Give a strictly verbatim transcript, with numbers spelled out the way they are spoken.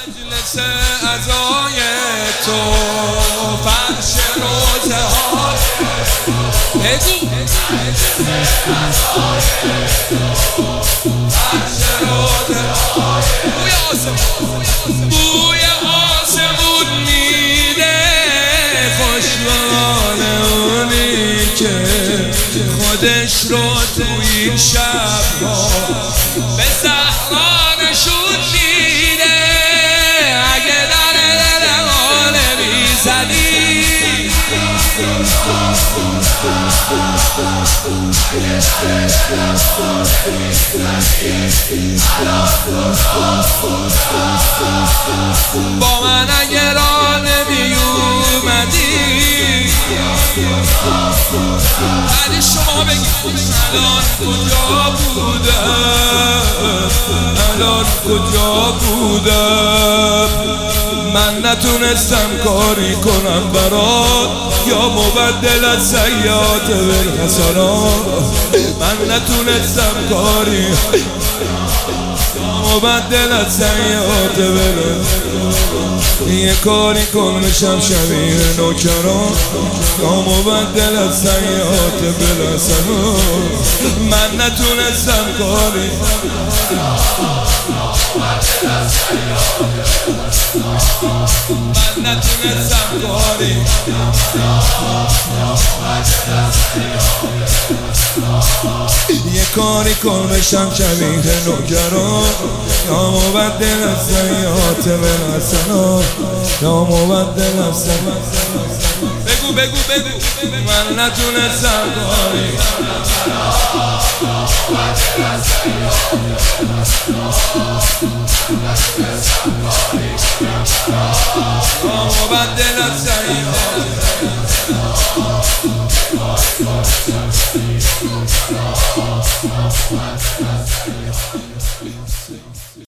مجلس عزای تو فرش روزه ها بگو فرش روزه ها بوی آسمون بوی آسمون میده خوشبال اونی که خودش رو تو این شب ها به زهرا نشون میده اگه در دل ما نمیزدی با من اگه را نمیومدی بعد شما بگید الان کجا بودم الان کجا بودم من نتونستم کاری کنم برات یا مبدل از سیئات بالحسنات من نتونستم کاری مبدل از سیئات بالحسنات یه کاری کن بشم شبیه نوکران یا مبدل از سیئات بالحسنات من نتونستم کاری من نتونستم کاری یه کاری کن بشم شبیه نوکران یا مبدل از سیئات بالحسنات یا مبدل از سیئات بگو بگو بگو من نتونستم کاری یا مبدل از سیئات